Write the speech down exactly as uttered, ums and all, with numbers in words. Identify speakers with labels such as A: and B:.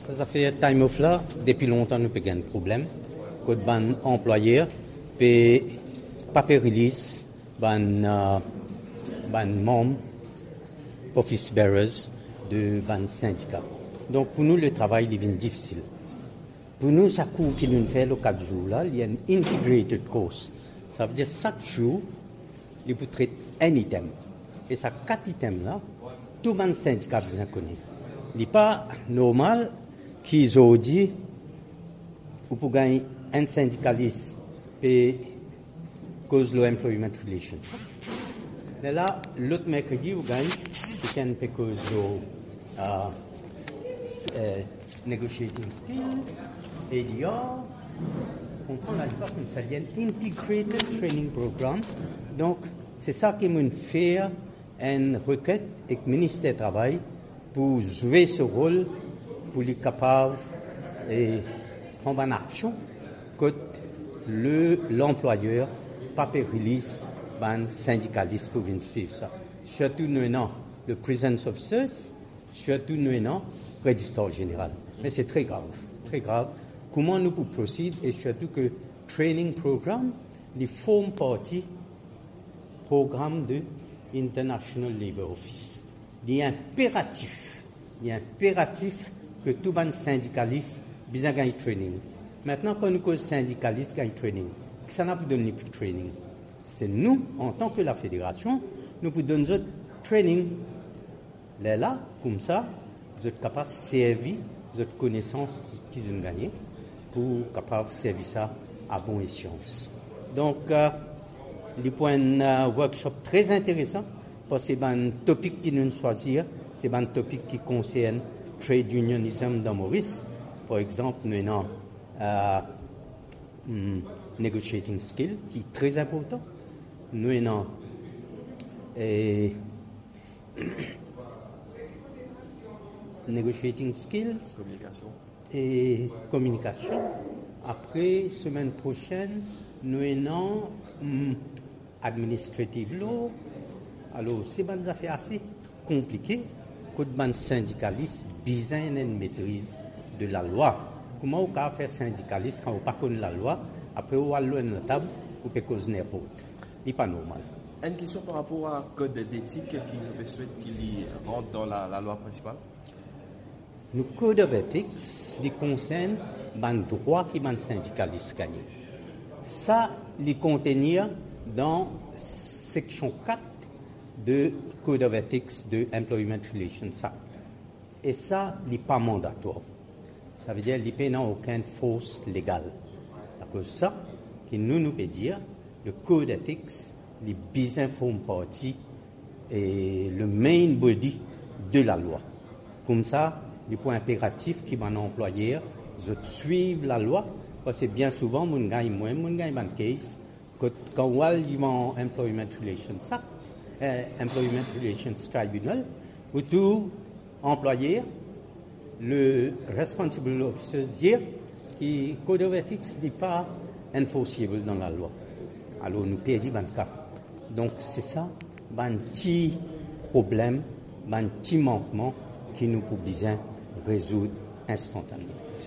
A: Ça, ça fait time off là, depuis longtemps, nous avons un problème. Que ban employeur peut papier release, ban, uh, ban membres, office bearers de ban syndicat. Donc pour nous, le travail devient difficile. Pour nous, ça court qui nous fait le quatre jours là, il y a une integrated course. Ça veut dire chaque jour, il peut traiter un item. Et ça quatre items là, tout le syndicat besoin connaît. Il n'est pas normal qu'ils ont dit, ou pour gagner un syndicaliste et cause de l'employment relations. Mais là, l'autre mercredi, vous gagnez, c'est un peu cause de uh, uh, negotiating skills, A D R. On prend la histoire comme ça, il y a un integrated training programme. Donc, c'est ça qui me fait une requête avec le ministère du Travail pour jouer ce rôle, pour les capables et prendre une action que le, l'employeur papier release ban syndicaliste pour venir suivre ça. Surtout nous non le presence officers, surtout nous non régistrar général. Mais c'est très grave, très grave. Comment nous pouvons procéder et surtout que training programme, les forme partie programme de International Labour Office. Il est impératif, il est impératif que tout ban syndicaliste besoin gagner training. Maintenant, quand nous sommes syndicalistes, gagne training. Ça n'a pas donné plus de training. C'est nous, en tant que la fédération, nous pouvons donner notre training. Là, là, comme ça, vous êtes capable de servir votre connaissance qu'ils ont gagné pour capable de servir ça à bon escient. Donc, euh, les points euh, workshop très intéressants parce que c'est un topic qui nous choisir, c'est un topic qui concerne trade unionism dans Maurice. Par exemple, nous avons Uh, um, negotiating skill qui est très important. Nous avons et negotiating skills
B: communication.
A: et communication. Après, semaine prochaine, nous avons um, administrative law. Alors, c'est des affaires assez compliquées que les syndicalistes besoin d'une maîtrise de la loi. Comment on peut faire syndicaliste quand on ne connaît pas la loi, après on va aller à la table, on peut causer n'importe. Ce n'est pas normal.
B: Une question par rapport au code d'éthique qu'ils souhaitent qu'il rentre dans la, la loi principale.
A: Le code of ethics il concerne les droits que les syndicalistes gagnent. Ça, il contenir dans section quatre de Code of Ethics de Employment Relations Act. Et ça, il n'est pas mandatoire. Ça veut dire qu'il n'a aucune force légale. À cause de ça, que nous nous peut dire, le code ethics, les besoins font partie et le main body de la loi. Comme ça, les points impératifs qui vont employer, je suivre la loi, parce que bien souvent, mon gagne moins, mon gagne un case, quand on va dans Employment Relations Act, euh, Employment Relations Tribunal, où tout employeur le responsible officer dit que le code of ethics n'est pas enforceable dans la loi. Alors nous perdons le cas. Donc c'est ça, un petit problème, un petit manquement qui nous pouvons résoudre instantanément.